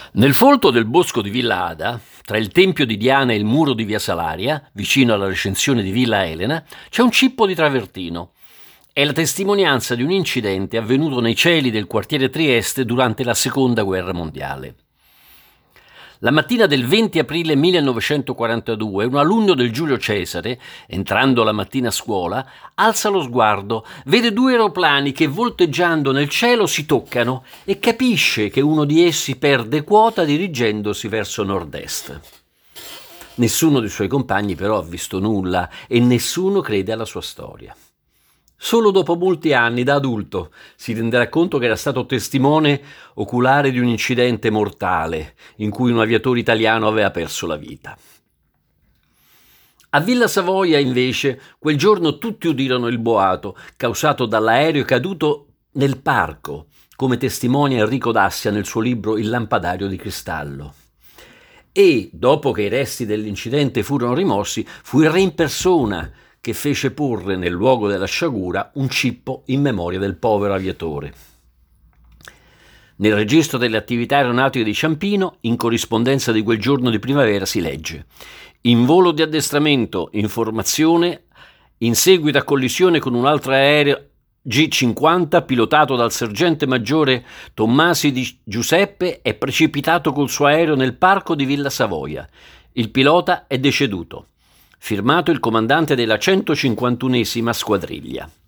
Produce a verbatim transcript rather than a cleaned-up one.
Nel folto del bosco di Villa Ada, tra il tempio di Diana e il muro di via Salaria, vicino alla recensione di Villa Elena, c'è un cippo di travertino. È la testimonianza di un incidente avvenuto nei cieli del quartiere Trieste durante la Seconda Guerra Mondiale. La mattina del venti aprile millenovecentoquarantadue, un alunno del Giulio Cesare, entrando la mattina a scuola, alza lo sguardo, vede due aeroplani che volteggiando nel cielo si toccano e capisce che uno di essi perde quota dirigendosi verso nord-est. Nessuno dei suoi compagni però ha visto nulla e nessuno crede alla sua storia. Solo dopo molti anni, da adulto, si renderà conto che era stato testimone oculare di un incidente mortale in cui un aviatore italiano aveva perso la vita. A Villa Savoia, invece, quel giorno tutti udirono il boato causato dall'aereo caduto nel parco, come testimonia Enrico Dassia nel suo libro Il lampadario di cristallo. E, dopo che i resti dell'incidente furono rimossi, fu il re in persona che fece porre nel luogo della sciagura un cippo in memoria del povero aviatore. Nel registro delle attività aeronautiche di Ciampino, in corrispondenza di quel giorno di primavera, si legge: in volo di addestramento, informazione, in seguito a collisione con un altro aereo G cinquanta pilotato dal sergente maggiore Tommasi di Giuseppe, è precipitato col suo aereo nel parco di Villa Savoia. Il pilota è deceduto. Firmato il comandante della centocinquantunesima squadriglia.